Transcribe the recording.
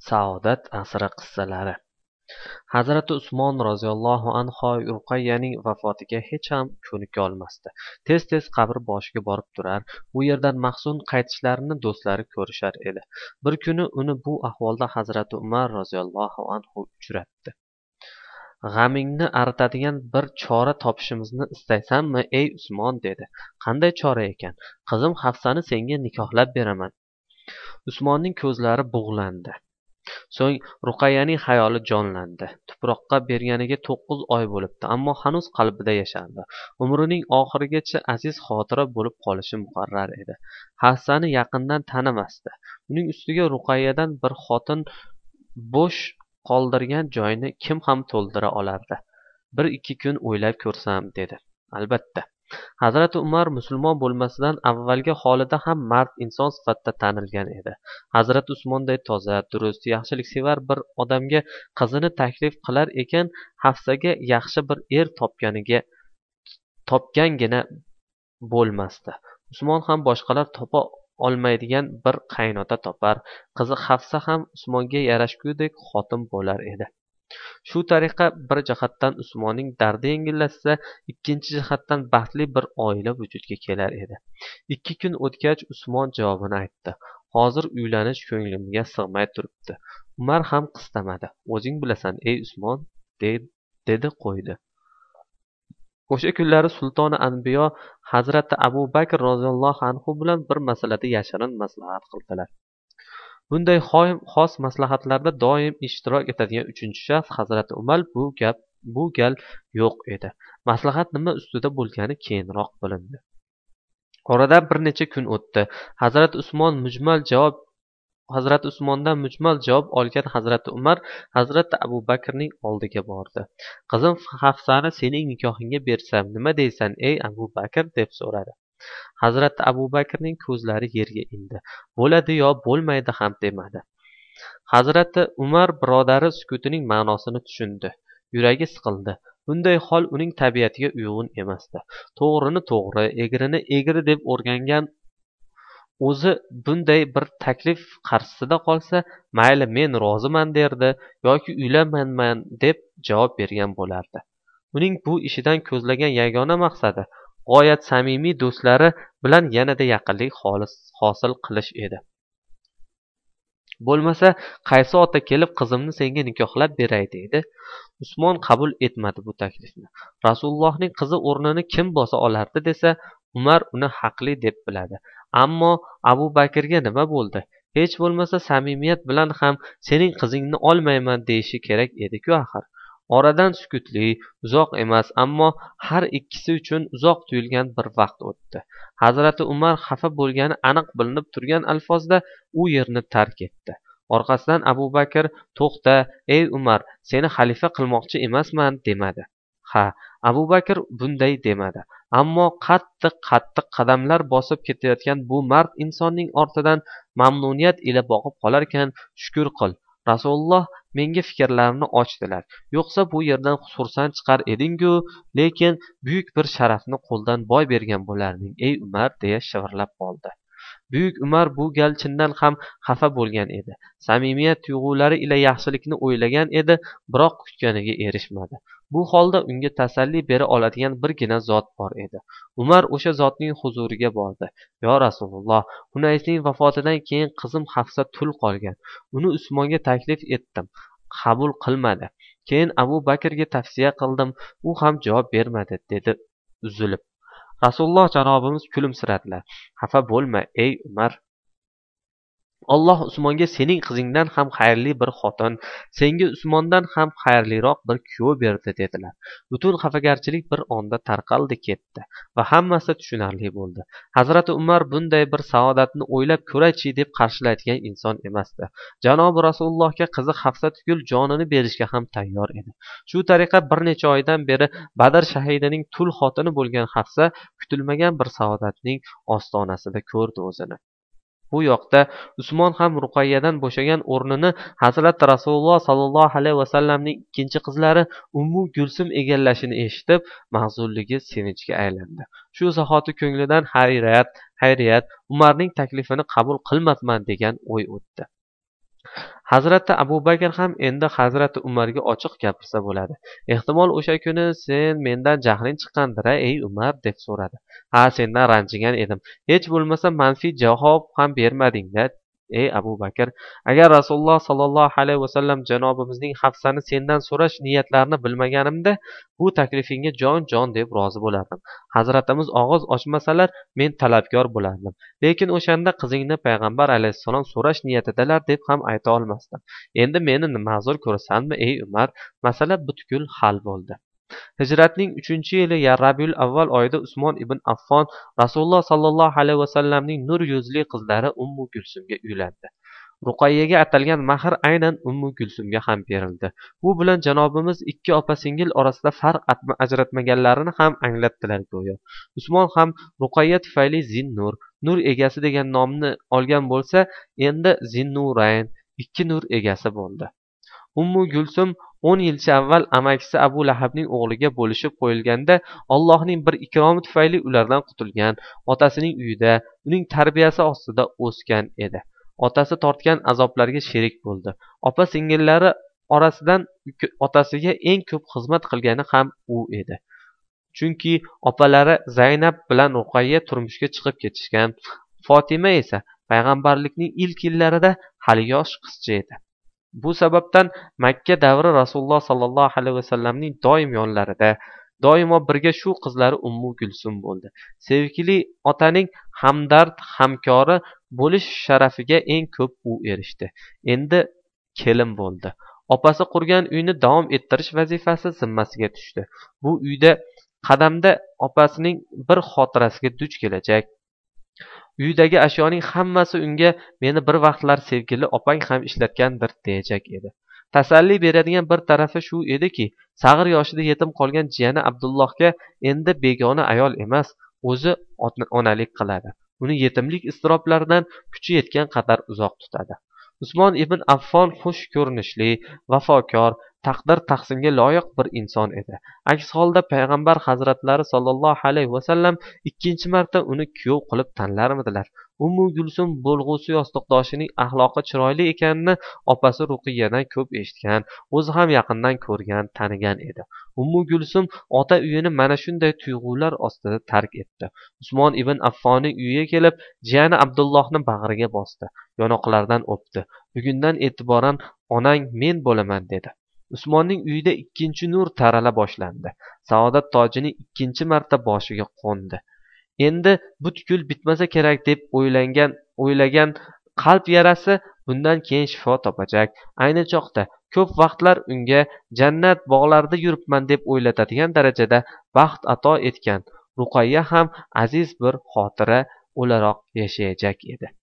Saodat asri qissalari. Hazrati Usmon roziyallohu anhu Ruqayyaning vafotiga hech ham ko'nikolmasdi. Tez-tez qabr boshiga borib turar, u yerdan mahzun qaytishlarini do'stlari ko'rishar edi. Bir kuni uni bu ahvolda Hazrati Umar roziyallohu anhu uchratdi. G'amingni aritadigan bir chora topishimizni istaysanmi, ey Usmon, dedi. Qanday chora ekan? Qizim Hafsani senga nikohlab beraman. Usmonning ko'zlari bug'landi. So'ng Ruqayyaning xayoli jonlandi. Tuproqqa berganiga 9 oy bo'libdi, ammo hanuz qalbida yashardi. Umrining oxirigacha aziz xotira bo'lib qolishi muqarrar edi. Hafsani yaqindan tanimasdi. Uning ustiga Ruqayyadan bir xotin bo'sh qoldirgan joyni kim ham to'ldira olardi? 1-2 kun o'ylab ko'rsam, dedi. Albatta. Hazrati Umar musulmon bo'lmasidan avvalgi holida ham mard inson sifatida tanilgan edi. Hazrati Usmonday toza, durust, yaxshiliksevar bir odamga qizini taklif qilar ekan, Hafsaga yaxshi bir er topgangina bo'lmasdi. Usmon ham boshqalar topa olmaydigan bir qaynota topar, qizi Hafsa ham Usmonga yarashgudek xotin bo'lar edi. Shu tariqa bir jihatdan Usmonning dardi yengillashsa, ikkinchi jihatdan baxtli bir oila vujudga kelar edi. 2 kun o'tgach Usmon javobini aytdi. Hozir uylanish ko'nglimga sig'may turibdi. Umar ham qistamadi. O'zing bilasan, ey Usmon, dedi qo'ydi. O'sha kunlari sultoni anbiyo Hazrati Abu Bakr roziyallohu anhu bilan bir masalada yashirin maslahat qildilar. Bunday xos maslahatlarda doim ishtirok etadigan uchinchi shaxs Hazrati Umar bu gal yo'q edi. Maslahat nima ustida bo'lgani keyinroq bilindi. Oradan bir necha kun o'tdi. Hazrati Usmondan mujmal javob olgan Hazrati Umar Hazrati Abu Bakrning oldiga bordi. Qizim Hafsani sening nikohingga bersam nima deysan, ey Abu Bakr, deb so'radi. Hazrati Abu Bakrning ko'zlari yerga indi. Bo'ladi yo bo'lmaydi ham demadi. Hazrati Umar birodari sukutining ma'nosini tushundi. Yuragi siqildi. Bunday hol uning tabiatiga uyg'un emasdi. To'g'rini to'g'ri, egrini egri deb o'rgangan o'zi bunday bir taklif qarshisida qolsa, mayli men roziman derdi yoki uylanmayman deb javob bergan bo'lardi. Uning bu ishidan ko'zlagan yagona maqsadi g'oyat samimiy do'stlari bilan yanada yaqinlik hosil qilish edi. Bo'lmasa, qaysi ota kelib qizimni senga nikohlab beray deydi? Usmon qabul etmadi bu taklifni. Rasulullohning qizi o'rnini kim bosa olardi desa, Umar uni haqli deb biladi. Ammo Abu Bakrga nima bo'ldi? Hech bo'lmasa samimiyat bilan ham sening qizingni olmayman deyishi kerak edi-ku axir. Oradan sukutli, uzoq emas, ammo har ikkisi uchun uzoq tuyulgan bir vaqt o'tdi. Hazrati Umar xafa bo'lgani aniq bilinib turgan alfozda u yerni tark etdi. Orqasidan Abu Bakr, to'xta, ey Umar, seni xalifa qilmoqchi emasman, demadi. Ha, Abu Bakr bunday demadi. Ammo qattiq qadamlar bosib ketayotgan bu mard insonning ortidan mamnuniyat ila boqib qolarkan, shukr qil. Rasululloh menga fikrlarimni ochdilar. Yo'qsa bu yerdan xursand chiqar eding-ku, lekin buyuk bir sharafni qo'ldan boy bergan bo'larding, ey Umar, deya shivirlab qoldi. Buyuk Umar bu gal chindan ham xafa bo'lgan edi. Samimiyat tuyg'ulari ila yaxshilikni o'ylagan edi, biroq kutganiga erishmadi. Bu holda unga tasalli bera oladigan birgina zot bor edi. Umar o'sha zotning huzuriga bordi. Yo Rasululloh, Hunaysning vafotidan keyin qizim Hafsa tul qolgan. Uni Usmonga taklif etdim. Qabul qilmadi. Keyin Abu Bakrga tavsiya qildim. U ham javob bermadi, dedi uzilib. Rasululloh janobimiz kulimsiradilar. Xafa bo'lma, ey Umar. Alloh Usmonga sening qizingdan ham xayrli bir xotin, senga Usmondan ham xayrliroq bir kuyov berdi, dedilar. Butun xafagarchilik bir onda tarqaldi ketdi va hammasi tushunarli bo'ldi. Hazrati Umar bunday bir saodatni o'ylab ko'raychi deb qarshilaydigan inson emasdi. Janobi Rasulullohga qizi Hafsa tugul jonini berishga ham tayyor edi. Shu tariqa bir necha oydan beri Badr shahidining tul xotini bo'lgan Hafsa kutilmagan bir saodatning ostonasida ko'rdi o'zini. Bu yoqda Usmon ham Ruqayyadan bo'shagan o'rnini Hazrati Rasululloh sallallohu alayhi vasallamning ikkinchi qizlari Ummu Gulsum egallashini eshitib, mahzunligi sevinchga aylandi. Shu zahoti ko'nglidan hayriyat, Umarning taklifini qabul qilmabman degan o'y o'tdi. Hazrati Abu Bakr ham endi Hazrati Umarga ochiq gapirsa bo'ladi. Ehtimol o'sha kuni sen mendan jahling chiqqandir-a, ey Umar, deb so'radi. Ha, sendan ranjigan edim. Hech bo'lmasa manfiy javob ham bermading-da, ey Abu Bakr. Agar Rasululloh sollallohu alayhi vasallam janobimizning Hafsani sendan so'rash niyatlarini bilmaganimda, bu taklifingga jon deb rozi bo'lardim. Hazratimiz og'iz ochmasalar, men talabgor bo'lardim. Lekin o'shanda qizingni payg'ambar alayhissalom so'rash niyatidalar deb ham ayta olmasdim. Endi meni ma'zur ko'rasanmi, ey Umar? Masala butkul hal bo'ldi. Hijratning 3-yili Rabiul avval oyida Usmon ibn Affon Rasululloh sollallohu alayhi vasallamning nur yuzli qizlari Ummu Gulsumga uylandi. Ruqayyaga atalgan mahr aynan Ummu Gulsumga ham berildi. Bu bilan janobimiz ikki opa-singil orasida farq ajratmaganlarini ham anglatdilar go'yo. Usmon ham Ruqayya tufayli Zinnur, nur egasi degan nomni olgan bo'lsa, endi Zinnurayn, ikki nur egasi bo'ldi. Ummu Gulsum 10 yilcha avval amakisi Abu Lahabning o'g'liga bo'lishib qo'yilganda, Allohning bir ikromi tufayli ulardan qutulgan, otasining uyida, uning tarbiyasi ostida o'sgan edi. Otasi tortgan azoblarga sherik bo'ldi. Opa-singillari orasidan otasiga eng ko'p xizmat qilgani ham u edi. Chunki opalari Zaynab bilan Ruqayya turmushga chiqib ketishgan. Fatima esa payg'ambarlikning ilk yillarida hali yosh qizcha edi. Bu sababdan Makka davri Rasululloh sollallohu alayhi vasallamning doim yonlarida, doimo birga shu qizlari Ummu Gulsum bo'ldi. Sevgili otaning hamdard, hamkori bo'lish sharafiga eng ko'p u erishdi. Endi kelin bo'ldi. Opasi qurgan uyni davom ettirish vazifasi zimmasiga tushdi. Bu uyda qadamda opasining bir xotirasiga duch kelajak. Uydagi ashyoning hammasi unga meni bir vaqtlar sevgili opang ham ishlatgandir diyajak edi. Tasalli beradigan bir tarafi shu ediki, sag'ir yoshida yetim qolgan jiyani Abdullohga endi begona ayol emas, o'zi onalik qiladi. Uni yetimlik iztiroblaridan kuchi yetgan qadar uzoq tutadi. Usmon ibn Affon xush ko'rinishli, vafokor, taqdir tahsinga loyiq bir inson edi. Aks holda payg'ambar hazratlari sollallohu alayhi vasallam ikkinchi marta uni kuyov qilib tanlarmidilar? Ummu Gulsum bo'lg'usi yostiqdoshining axloqi chiroyli ekanini opasi Ruqiyyadan ko'p eshitgan, o'zi ham yaqindan ko'rgan, tanigan edi. Ummu Gulsum ota uyini mana shunday tuyg'ular ostida tark etdi. Usmon ibn Affonning uyiga kelib, jiyani Abdullohni bag'riga bosdi, yonoqlaridan o'pdi. Bugundan e'tiboran onang men bo'laman dedi. Usmonning uyida ikkinchi nur tarala boshlandi. Saodat tojining ikkinchi marta boshiga qo'ndi. Endi butkul bitmasa kerak deb o'ylagan qalb yarasi bundan keyin shifo topajak. Ayni choqda ko'p vaqtlar unga jannat bog'larida yuribman deb o'ylatadigan darajada baxt ato etgan Ruqayya ham aziz bir xotira o'laroq yashayajak edi.